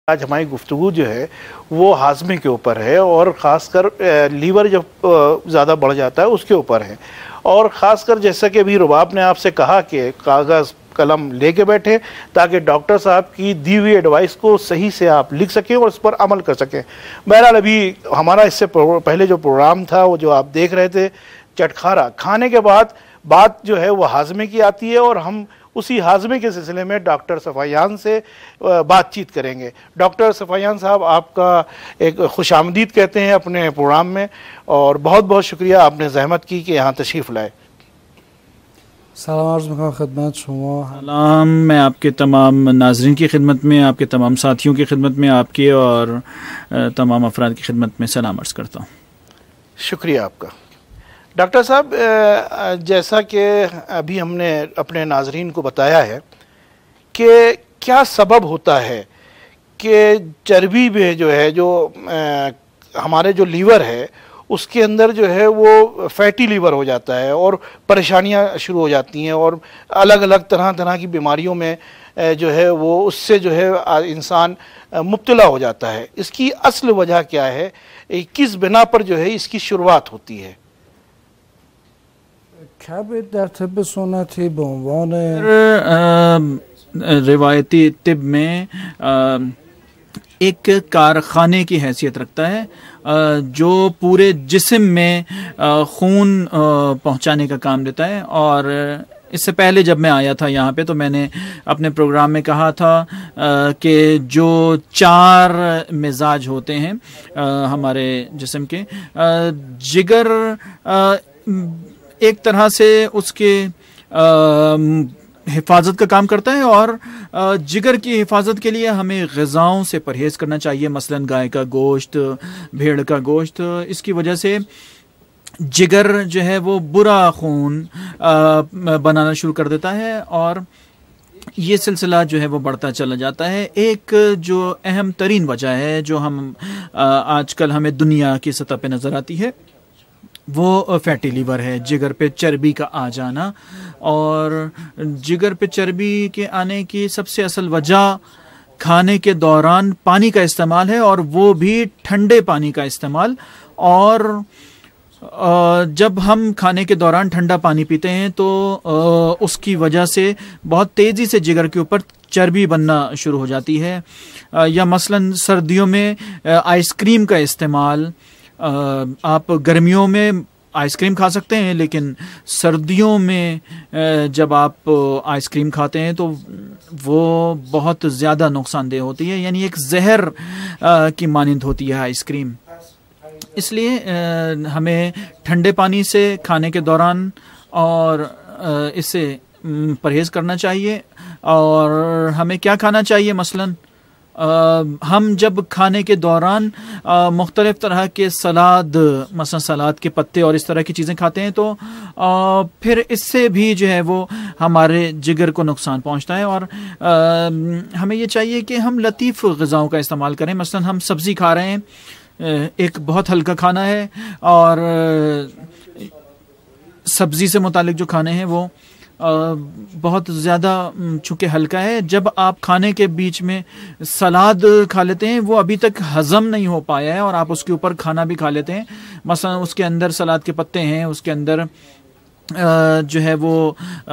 آج ہماری گفتگو جو ہے وہ ہاضمے کے اوپر ہے، اور خاص کر لیور جب زیادہ بڑھ جاتا ہے اس کے اوپر ہے، اور خاص کر جیسا کہ ابھی رباب نے آپ سے کہا کہ کاغذ قلم لے کے بیٹھے تاکہ ڈاکٹر صاحب کی دی ہوئی ایڈوائس کو صحیح سے آپ لکھ سکیں اور اس پر عمل کر سکیں۔ بہرحال ابھی ہمارا اس سے پہلے جو پروگرام تھا وہ جو آپ دیکھ رہے تھے چٹخارا، کھانے کے بعد بات جو ہے وہ ہاضمے کی آتی ہے، اور ہم اسی ہاضمے کے سلسلے میں ڈاکٹر صفایان سے بات چیت کریں گے۔ ڈاکٹر صفایان صاحب، آپ کا ایک خوش آمدید کہتے ہیں اپنے پروگرام میں، اور بہت بہت شکریہ آپ نے زحمت کی کہ یہاں تشریف لائے۔ سلام عرض میکنم خدمت شما۔ سلام، میں آپ کے تمام ناظرین کی خدمت میں، آپ کے تمام ساتھیوں کی خدمت میں، آپ کے اور تمام افراد کی خدمت میں سلام عرض کرتا ہوں۔ شکریہ آپ کا۔ ڈاکٹر صاحب، جیسا کہ ابھی ہم نے اپنے ناظرین کو بتایا ہے کہ کیا سبب ہوتا ہے کہ چربی میں جو ہے جو ہمارے جو لیور ہے اس کے اندر جو ہے وہ فیٹی لیور ہو جاتا ہے، اور پریشانیاں شروع ہو جاتی ہیں، اور الگ الگ طرح کی بیماریوں میں جو ہے وہ اس سے جو ہے انسان مبتلا ہو جاتا ہے۔ اس کی اصل وجہ کیا ہے؟ کس بنا پر جو ہے اس کی شروعات ہوتی ہے؟ کبد در طب سنتی به عنوان روایتی طب میں ایک کارخانے کی حیثیت رکھتا ہے جو پورے جسم میں خون پہنچانے کا کام دیتا ہے۔ اور اس سے پہلے جب میں آیا تھا یہاں پہ تو میں نے اپنے پروگرام میں کہا تھا کہ جو 4 مزاج ہوتے ہیں ہمارے جسم کے، جگر ایک طرح سے اس کے حفاظت کا کام کرتا ہے، اور جگر کی حفاظت کے لیے ہمیں غذاؤں سے پرہیز کرنا چاہیے، مثلا گائے کا گوشت، بھیڑ کا گوشت۔ اس کی وجہ سے جگر جو ہے وہ برا خون بنانا شروع کر دیتا ہے، اور یہ سلسلہ جو ہے وہ بڑھتا چلا جاتا ہے۔ ایک جو اہم ترین وجہ ہے جو ہم آج کل ہمیں دنیا کی سطح پہ نظر آتی ہے وہ فیٹی لیور ہے، جگر پہ چربی کا آ جانا۔ اور جگر پہ چربی کے آنے کی سب سے اصل وجہ کھانے کے دوران پانی کا استعمال ہے، اور وہ بھی ٹھنڈے پانی کا استعمال۔ اور جب ہم کھانے کے دوران ٹھنڈا پانی پیتے ہیں تو اس کی وجہ سے بہت تیزی سے جگر کے اوپر چربی بننا شروع ہو جاتی ہے۔ یا مثلاً سردیوں میں آئس کریم کا استعمال، آپ گرمیوں میں آئس کریم کھا سکتے ہیں، لیکن سردیوں میں جب آپ آئس کریم کھاتے ہیں تو وہ بہت زیادہ نقصان دہ ہوتی ہے، یعنی ایک زہر کی مانند ہوتی ہے آئس کریم۔ اس لیے ہمیں ٹھنڈے پانی سے کھانے کے دوران اور اس سے پرہیز کرنا چاہیے۔ اور ہمیں کیا کھانا چاہیے؟ مثلاً ہم جب کھانے کے دوران مختلف طرح کے سلاد، مثلا سلاد کے پتے اور اس طرح کی چیزیں کھاتے ہیں تو پھر اس سے بھی جو ہے وہ ہمارے جگر کو نقصان پہنچتا ہے۔ اور ہمیں یہ چاہیے کہ ہم لطیف غذاؤں کا استعمال کریں۔ مثلا ہم سبزی کھا رہے ہیں، ایک بہت ہلکا کھانا ہے، اور سبزی سے متعلق جو کھانے ہیں وہ بہت زیادہ چونکہ ہلکا ہے، جب آپ کھانے کے بیچ میں سلاد کھا لیتے ہیں وہ ابھی تک ہضم نہیں ہو پایا ہے، اور آپ اس کے اوپر کھانا بھی کھا لیتے ہیں۔ مثلا اس کے اندر سلاد کے پتے ہیں، اس کے اندر جو ہے وہ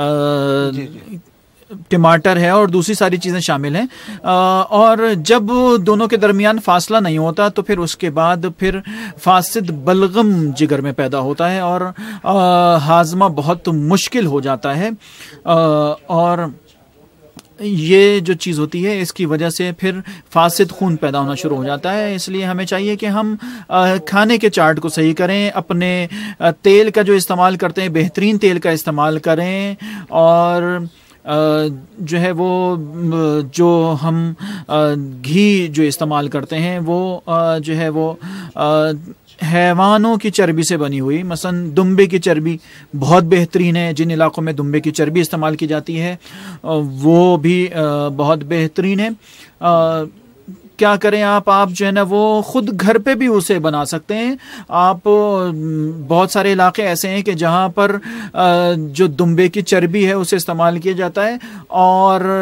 ٹماٹر ہے اور دوسری ساری چیزیں شامل ہیں، اور جب دونوں کے درمیان فاصلہ نہیں ہوتا تو پھر اس کے بعد پھر فاسد بلغم جگر میں پیدا ہوتا ہے، اور ہاضمہ بہت مشکل ہو جاتا ہے۔ اور یہ جو چیز ہوتی ہے اس کی وجہ سے پھر فاسد خون پیدا ہونا شروع ہو جاتا ہے۔ اس لیے ہمیں چاہیے کہ ہم کھانے کے چارٹ کو صحیح کریں، اپنے تیل کا جو استعمال کرتے ہیں بہترین تیل کا استعمال کریں، اور جو ہے وہ جو ہم گھی جو استعمال کرتے ہیں وہ جو ہے وہ حیوانوں کی چربی سے بنی ہوئی، مثلا دمبے کی چربی بہت بہترین ہے۔ جن علاقوں میں دمبے کی چربی استعمال کی جاتی ہے وہ بھی بہت بہترین ہے۔ کیا کریں آپ جو ہے نا وہ خود گھر پہ بھی اسے بنا سکتے ہیں۔ آپ بہت سارے علاقے ایسے ہیں کہ جہاں پر جو دمبے کی چربی ہے اسے استعمال کیا جاتا ہے، اور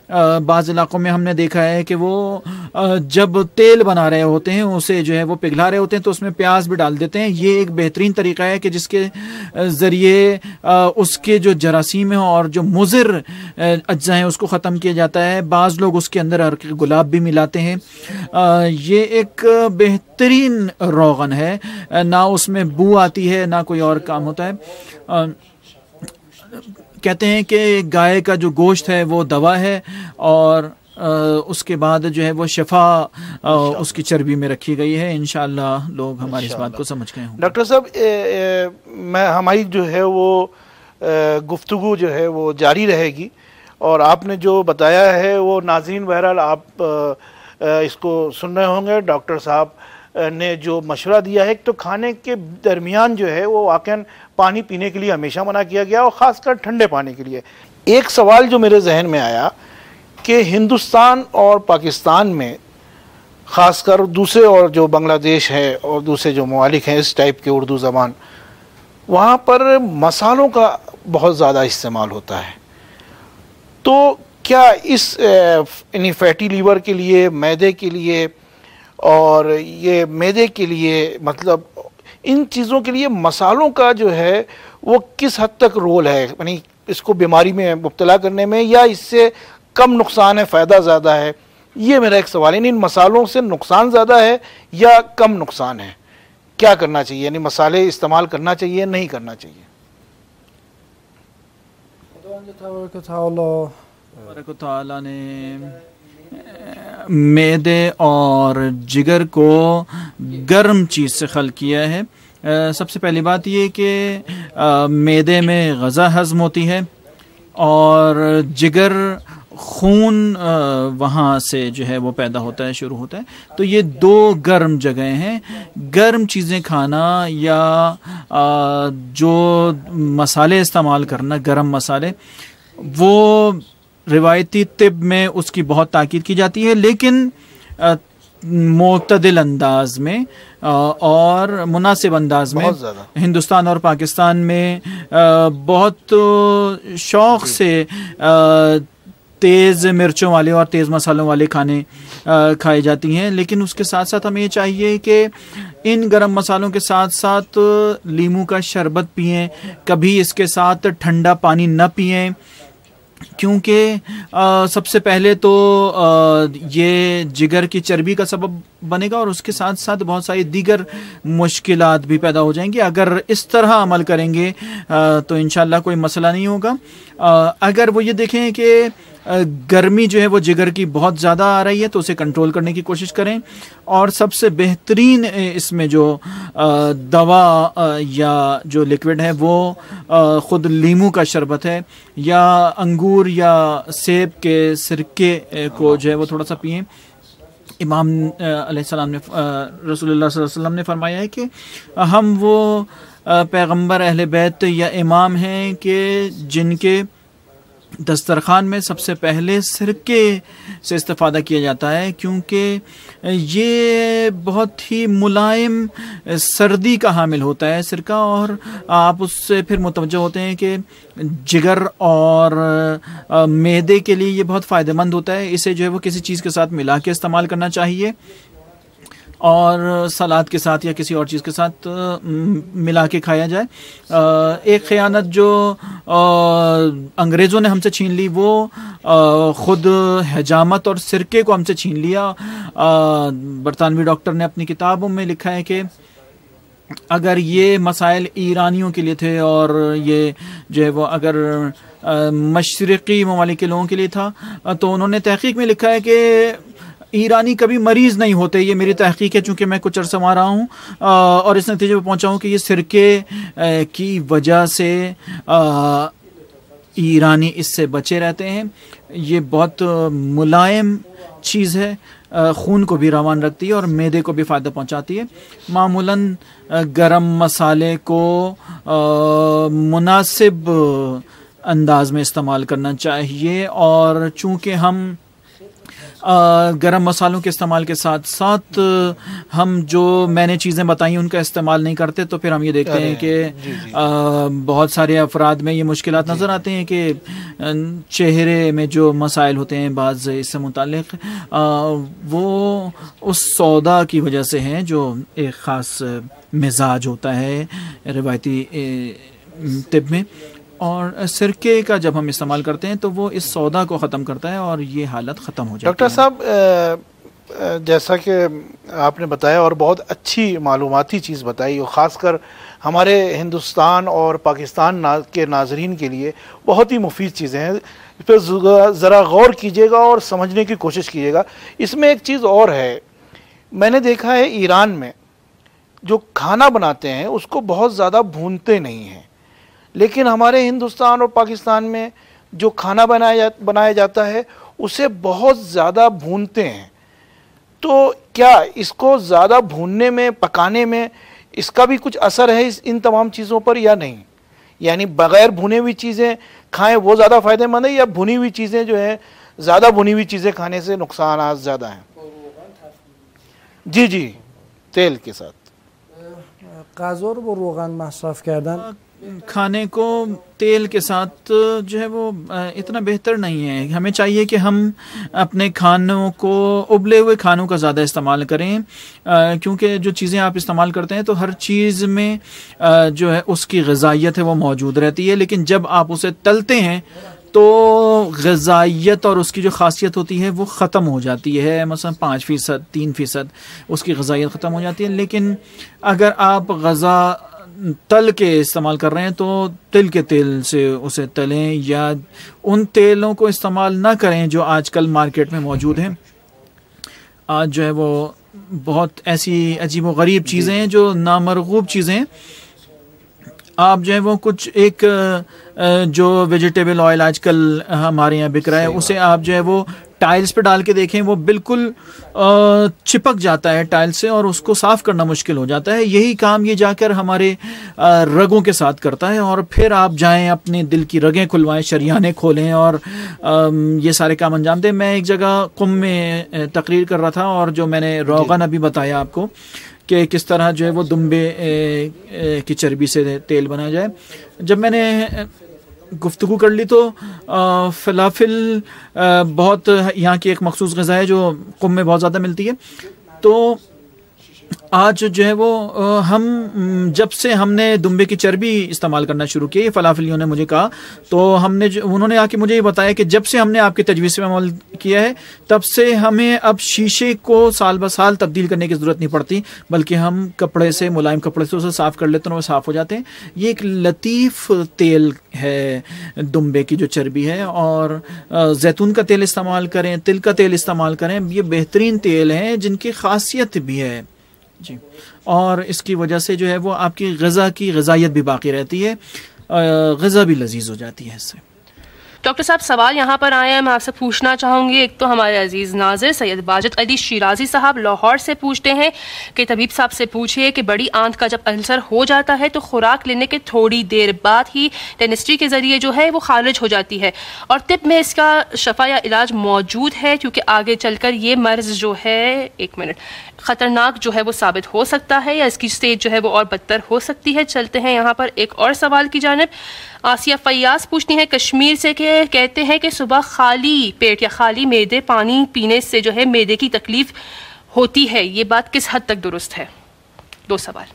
بعض علاقوں میں ہم نے دیکھا ہے کہ وہ جب تیل بنا رہے ہوتے ہیں اسے جو ہے وہ پگھلا رہے ہوتے ہیں تو اس میں پیاز بھی ڈال دیتے ہیں. یہ ایک بہترین طریقہ ہے کہ جس کے ذریعے اس کے جو جراثیم ہیں اور جو مضر اجزاء ہیں اس کو ختم کیا جاتا ہے. بعض لوگ اس کے اندر عرق گلاب بھی ملاتے ہیں. یہ ایک بہترین روغن ہے, نہ اس میں بو آتی ہے نہ کوئی اور کام ہوتا ہے. کہتے ہیں کہ گائے کا جو گوشت ہے وہ دوا ہے اور اس کے بعد جو ہے وہ شفا اس کی چربی میں رکھی گئی ہے. انشاءاللہ لوگ ہماری اس بات کو سمجھ گئے ہوں. ڈاکٹر صاحب ہماری جو ہے وہ گفتگو جو ہے وہ جاری رہے گی, اور آپ نے جو بتایا ہے وہ ناظرین بہرحال آپ اس کو سن رہے ہوں گے. ڈاکٹر صاحب نے جو مشورہ دیا ہے, ایک تو کھانے کے درمیان جو ہے وہ واقعاً پانی پینے کے لیے ہمیشہ منع کیا گیا, اور خاص کر ٹھنڈے پانی کے لیے. ایک سوال جو میرے ذہن میں آیا کہ ہندوستان اور پاکستان میں خاص کر دوسرے اور جو بنگلہ دیش ہے اور دوسرے جو ممالک ہیں اس ٹائپ کے اردو زبان, وہاں پر مسالوں کا بہت زیادہ استعمال ہوتا ہے. تو کیا اس یعنی فیٹی لیور کے لیے, معدے کے لیے اور یہ معدے کے لیے, مطلب ان چیزوں کے لیے مسالوں کا جو ہے وہ کس حد تک رول ہے, یعنی اس کو بیماری میں مبتلا کرنے میں, یا اس سے کم نقصان ہے فائدہ زیادہ ہے؟ یہ میرا ایک سوال ہے. یعنی ان مسالوں سے نقصان زیادہ ہے یا کم نقصان ہے؟ کیا کرنا چاہیے, یعنی مسالے استعمال کرنا چاہیے نہیں کرنا چاہیے؟ تبارک و تعالیٰ نے معدے اور جگر کو گرم چیز سے خلق کیا ہے. سب سے پہلی بات یہ کہ معدے میں غذا ہضم ہوتی ہے اور جگر خون وہاں سے جو ہے وہ پیدا ہوتا ہے, شروع ہوتا ہے. تو یہ دو گرم جگہیں ہیں. گرم چیزیں کھانا یا جو مسالے استعمال کرنا, گرم مسالے, وہ روایتی طب میں اس کی بہت تاکید کی جاتی ہے, لیکن معتدل انداز میں اور مناسب انداز میں. ہندوستان اور پاکستان میں بہت شوق سے تیز مرچوں والے اور تیز مسالوں والے کھانے کھائی جاتی ہیں, لیکن اس کے ساتھ ساتھ ہمیں یہ چاہیے کہ ان گرم مسالوں کے ساتھ ساتھ لیموں کا شربت پئیں, کبھی اس کے ساتھ ٹھنڈا پانی نہ پئیں, کیونکہ سب سے پہلے تو یہ جگر کی چربی کا سبب بنے گا اور اس کے ساتھ ساتھ بہت ساری دیگر مشکلات بھی پیدا ہو جائیں گی. اگر اس طرح عمل کریں گے تو انشاءاللہ کوئی مسئلہ نہیں ہوگا. اگر وہ یہ دیکھیں کہ گرمی جو ہے وہ جگر کی بہت زیادہ آ رہی ہے تو اسے کنٹرول کرنے کی کوشش کریں, اور سب سے بہترین اس میں جو دوا یا جو لیکوڈ ہے وہ خود لیموں کا شربت ہے, یا انگور یا سیب کے سرکے کو جو ہے وہ تھوڑا سا پئیں. امام علیہ السلام نے, رسول اللہ صلی اللہ علیہ وسلم نے فرمایا ہے کہ ہم وہ پیغمبر اہل بیت یا امام ہیں کہ جن کے دسترخوان میں سب سے پہلے سرکے سے استفادہ کیا جاتا ہے, کیونکہ یہ بہت ہی ملائم سردی کا حامل ہوتا ہے سرکہ, اور آپ اس سے پھر متوجہ ہوتے ہیں کہ جگر اور معدے کے لیے یہ بہت فائدہ مند ہوتا ہے. اسے جو ہے وہ کسی چیز کے ساتھ ملا کے استعمال کرنا چاہیے, اور سلاد کے ساتھ یا کسی اور چیز کے ساتھ ملا کے کھایا جائے. ایک خیانت جو انگریزوں نے ہم سے چھین لی وہ خود حجامت اور سرکے کو ہم سے چھین لیا. برطانوی ڈاکٹر نے اپنی کتابوں میں لکھا ہے کہ اگر یہ مسائل ایرانیوں کے لیے تھے اور یہ جو ہے وہ اگر مشرقی ممالک کے لوگوں کے لیے تھا, تو انہوں نے تحقیق میں لکھا ہے کہ ایرانی کبھی مریض نہیں ہوتے. یہ میری تحقیق ہے چونکہ میں کچھ عرصہ وہاں رہا ہوں, اور اس نتیجے پہ پہنچا ہوں کہ یہ سرکے کی وجہ سے ایرانی اس سے بچے رہتے ہیں. یہ بہت ملائم چیز ہے, خون کو بھی روان رکھتی ہے اور معدے کو بھی فائدہ پہنچاتی ہے. معمولاً گرم مسالے کو مناسب انداز میں استعمال کرنا چاہیے, اور چونکہ ہم گرم مسالوں کے استعمال کے ساتھ ساتھ ہم جو میں نے چیزیں بتائیں ان کا استعمال نہیں کرتے تو پھر ہم یہ دیکھتے ہیں کہ بہت سارے افراد میں یہ مشکلات نظر آتے ہیں کہ چہرے میں جو مسائل ہوتے ہیں بعض اس سے متعلق وہ اس سودا کی وجہ سے ہیں جو ایک خاص مزاج ہوتا ہے روایتی طب میں، اور سرکے کا جب ہم استعمال کرتے ہیں تو وہ اس سودا کو ختم کرتا ہے اور یہ حالت ختم ہو جاتی ہے۔ ڈاکٹر صاحب جیسا کہ آپ نے بتایا اور بہت اچھی معلوماتی چیز بتائی، اور خاص کر ہمارے ہندوستان اور پاکستان کے ناظرین کے لیے بہت ہی مفید چیزیں ہیں، اس پہ ذرا غور کیجیے گا اور سمجھنے کی کوشش کیجیے گا۔ اس میں ایک چیز اور ہے، میں نے دیکھا ہے ایران میں جو کھانا بناتے ہیں اس کو بہت زیادہ بھونتے نہیں ہیں، لیکن ہمارے ہندوستان اور پاکستان میں جو کھانا بنایا جاتا ہے اسے بہت زیادہ بھونتے ہیں۔ تو کیا اس کو زیادہ بھوننے میں، پکانے میں اس کا بھی کچھ اثر ہے ان تمام چیزوں پر یا نہیں؟ یعنی بغیر بھنے ہوئی چیزیں کھائیں وہ زیادہ فائدہ مند ہے، یا بھنی ہوئی چیزیں جو ہیں زیادہ بھنی ہوئی چیزیں کھانے سے نقصانات زیادہ ہیں؟ جی تیل کے ساتھ غذا رو با روغن مصرف کردن کھانے کو تیل کے ساتھ جو ہے وہ اتنا بہتر نہیں ہے۔ ہمیں چاہیے کہ ہم اپنے کھانوں کو ابلے ہوئے کھانوں کا زیادہ استعمال کریں، کیونکہ جو چیزیں آپ استعمال کرتے ہیں تو ہر چیز میں جو ہے اس کی غذائیت ہے وہ موجود رہتی ہے، لیکن جب آپ اسے تلتے ہیں تو غذائیت اور اس کی جو خاصیت ہوتی ہے وہ ختم ہو جاتی ہے، مثلا 5%، 3% اس کی غذائیت ختم ہو جاتی ہے۔ لیکن اگر آپ غذا تل کے استعمال کر رہے ہیں تو تل کے تیل سے اسے تلیں، یا ان تیلوں کو استعمال نہ کریں جو آج کل مارکیٹ میں موجود ہیں۔ آج جو ہے وہ بہت ایسی عجیب و غریب چیزیں ہیں جو نامرغوب چیزیں ہیں۔ آپ جو ہے وہ کچھ ایک جو ویجیٹیبل آئل آج کل ہمارے یہاں بک رہا ہے اسے آپ جو ہے وہ ٹائلز پہ ڈال کے دیکھیں، وہ بالکل چپک جاتا ہے ٹائل سے اور اس کو صاف کرنا مشکل ہو جاتا ہے۔ یہی کام یہ جا کر ہمارے رگوں کے ساتھ کرتا ہے، اور پھر آپ جائیں اپنے دل کی رگیں کھلوائیں، شریانے کھولیں اور یہ سارے کام انجام دیں۔ میں ایک جگہ قم میں تقریر کر رہا تھا، اور جو میں نے روغن ابھی بتایا آپ کو کہ کس طرح جو ہے وہ دمبے کی چربی سے تیل بنایا جائے، جب میں نے گفتگو کر لی تو فلافل بہت یہاں کی ایک مخصوص غذا ہے جو قم میں بہت زیادہ ملتی ہے۔ تو آج جو ہے وہ ہم جب سے ہم نے دمبے کی چربی استعمال کرنا شروع کی، فلافلیوں نے مجھے کہا، تو انہوں نے آ کے مجھے یہ بتایا کہ جب سے ہم نے آپ کی تجویز پہ عمل کیا ہے تب سے ہمیں اب شیشے کو سال بہ سال تبدیل کرنے کی ضرورت نہیں پڑتی، بلکہ ہم کپڑے سے، ملائم کپڑے سے اسے صاف کر لیتے ہیں اور وہ صاف ہو جاتے ہیں۔ یہ ایک لطیف تیل ہے دمبے کی جو چربی ہے، اور زیتون کا تیل استعمال کریں، تل کا تیل استعمال کریں، یہ بہترین تیل ہیں جن کی خاصیت بھی ہے جی، اور اس کی وجہ سے جو ہے وہ آپ کی غذا کی غذائیت بھی باقی رہتی ہے، غذا بھی لذیذ ہو جاتی ہے اس سے۔ ڈاکٹر صاحب سوال یہاں پر آئے ہیں، میں آپ سے پوچھنا چاہوں گی۔ ایک تو ہمارے عزیز ناظر سید باجت علی شیرازی صاحب لاہور سے پوچھتے ہیں کہ طبیب صاحب سے پوچھئے کہ بڑی آنت کا جب السر ہو جاتا ہے تو خوراک لینے کے تھوڑی دیر بعد ہی ڈینسٹری کے ذریعے جو ہے وہ خارج ہو جاتی ہے، اور طب میں اس کا شفا یا علاج موجود ہے، کیونکہ آگے چل کر یہ مرض جو ہے خطرناک جو ہے وہ ثابت ہو سکتا ہے، یا اس کی سٹیج جو ہے وہ اور بدتر ہو سکتی ہے۔ چلتے ہیں یہاں پر ایک اور سوال کی جانب۔ آسیہ فیاض پوچھتی ہیں کشمیر سے کہ کہتے ہیں کہ صبح خالی پیٹ یا خالی معدے پانی پینے سے جو ہے معدے کی تکلیف ہوتی ہے، یہ بات کس حد تک درست ہے؟ دو سوال۔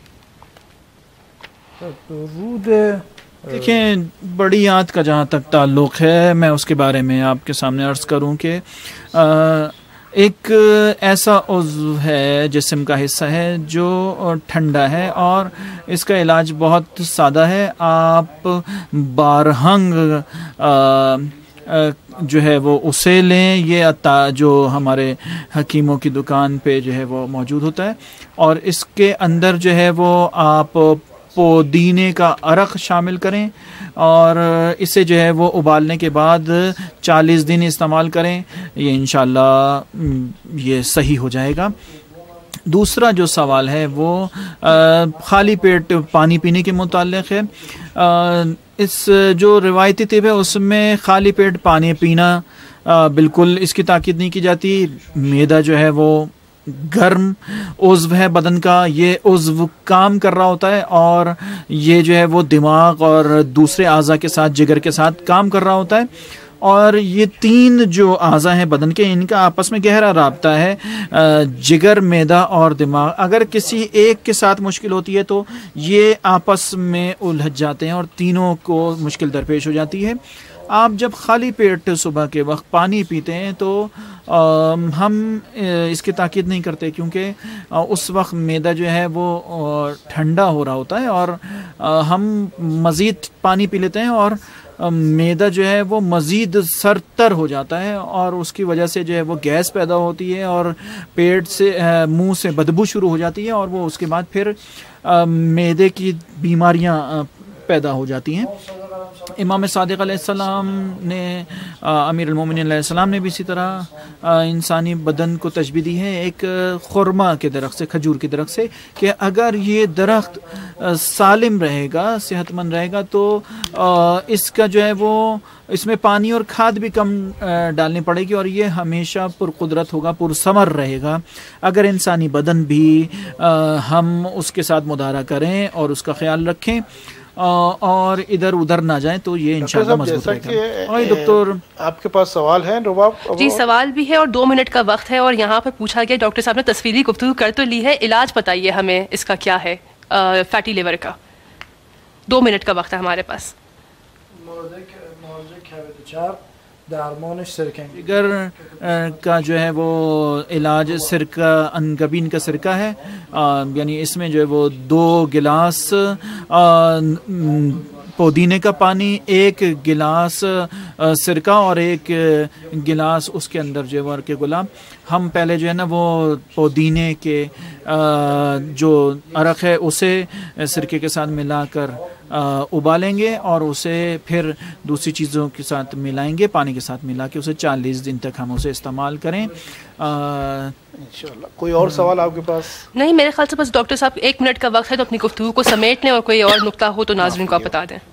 دیکھیں، بڑی آنت کا جہاں تک تعلق ہے میں اس کے بارے میں آپ کے سامنے عرض کروں کہ ایک ایسا عضو ہے، جسم کا حصہ ہے جو ٹھنڈا ہے، اور اس کا علاج بہت سادہ ہے۔ آپ بارہنگ جو ہے وہ اسے لیں، یہ جو ہمارے حکیموں کی دکان پہ جو ہے وہ موجود ہوتا ہے، اور اس کے اندر جو ہے وہ آپ پودینے کا عرق شامل کریں، اور اسے جو ہے وہ ابالنے کے بعد 40 دن استعمال کریں، یہ انشاءاللہ یہ صحیح ہو جائے گا۔ دوسرا جو سوال ہے وہ خالی پیٹ پانی پینے کے متعلق ہے۔ اس جو روایتی طب ہے اس میں خالی پیٹ پانی پینا بالکل اس کی تاکید نہیں کی جاتی. معدہ جو ہے وہ گرم عضو ہے بدن کا, یہ عضو کام کر رہا ہوتا ہے اور یہ جو ہے وہ دماغ اور دوسرے اعضاء کے ساتھ, جگر کے ساتھ کام کر رہا ہوتا ہے. اور یہ تین جو اعضاء ہیں بدن کے, ان کا آپس میں گہرا رابطہ ہے, جگر, معدہ اور دماغ. اگر کسی ایک کے ساتھ مشکل ہوتی ہے تو یہ آپس میں الجھ جاتے ہیں اور تینوں کو مشکل درپیش ہو جاتی ہے. آپ جب خالی پیٹ صبح کے وقت پانی پیتے ہیں تو ہم اس کی تاکید نہیں کرتے, کیونکہ اس وقت معدہ جو ہے وہ ٹھنڈا ہو رہا ہوتا ہے اور ہم مزید پانی پی لیتے ہیں اور معدہ جو ہے وہ مزید سرتر ہو جاتا ہے اور اس کی وجہ سے جو ہے وہ گیس پیدا ہوتی ہے اور پیٹ سے, منہ سے بدبو شروع ہو جاتی ہے اور وہ اس کے بعد پھر معدے کی بیماریاں پیدا ہو جاتی ہیں. امام صادق علیہ السلام نے, امیر المومنین علیہ السلام نے بھی اسی طرح انسانی بدن کو تشبیہ دی ہے ایک خرما کے درخت سے, کھجور کے درخت سے, کہ اگر یہ درخت سالم رہے گا, صحت مند رہے گا تو اس کا جو ہے وہ اس میں پانی اور کھاد بھی کم ڈالنی پڑے گی اور یہ ہمیشہ پرقدرت ہوگا, پرثمر رہے گا. اگر انسانی بدن بھی ہم اس کے ساتھ مدارا کریں اور اس کا خیال رکھیں اور ادھر ادھر نہ جائیں تو یہ انشاءاللہ مضبوط رہے گا. ڈاکٹر آپ کے پاس سوال ہے رباب؟ جی سوال بھی ہے اور 2 منٹ کا وقت ہے اور یہاں پہ پوچھا گیا, ڈاکٹر صاحب نے تصویری گفتگو کر تو لی ہے, علاج بتائیے ہمیں اس کا کیا ہے, فیٹی لیور کا. 2 منٹ کا وقت ہے ہمارے پاس. جگر کا جو ہے وہ علاج سرکہ, انگبین کا سرکہ ہے, یعنی اس میں جو ہے وہ 2 گلاس پودینے کا پانی, 1 گلاس سرکہ اور 1 گلاس اس کے اندر جو ہے وہ کے گلاب. ہم پہلے جو ہے نا وہ پودینے کے جو عرق ہے اسے سرکے کے ساتھ ملا کر ابالیں گے اور اسے پھر دوسری چیزوں کے ساتھ ملائیں گے, پانی کے ساتھ ملا کے اسے 40 دن تک ہم اسے استعمال کریں انشاءاللہ. کوئی اور سوال آپ کے پاس؟ نہیں, میرے خیال سے بس ڈاکٹر صاحب 1 منٹ کا وقت ہے تو اپنی گفتگو کو سمیٹ لیں اور کوئی اور نقطہ ہو تو ناظرین کو آپ بتا دیں.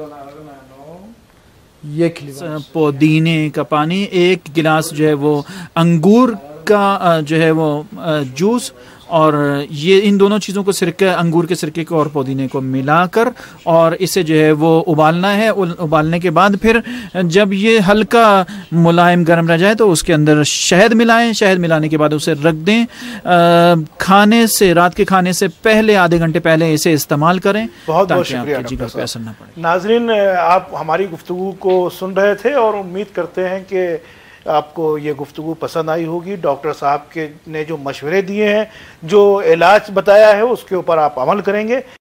پودینے کا پانی, 1 گلاس جو ہے وہ انگور کا جو ہے وہ جوس, اور یہ ان دونوں چیزوں کو سرکہ, انگور کے سرکے کو اور پودینے کو ملا کر اور اسے جو ہے وہ ابالنا ہے. ابالنے کے بعد پھر جب یہ ہلکا ملائم گرم رہ جائے تو اس کے اندر شہد ملائیں. شہد ملانے کے بعد اسے رکھ دیں. کھانے سے, رات کے کھانے سے پہلے آدھے گھنٹے پہلے اسے استعمال کریں. بہت بہت شکریہ جگر پہ اثر نہ پڑے. ناظرین, آپ ہماری گفتگو کو سن رہے تھے اور امید کرتے ہیں کہ آپ کو یہ گفتگو پسند آئی ہوگی. ڈاکٹر صاحب کے نے جو مشورے دیے ہیں, جو علاج بتایا ہے, اس کے اوپر آپ عمل کریں گے.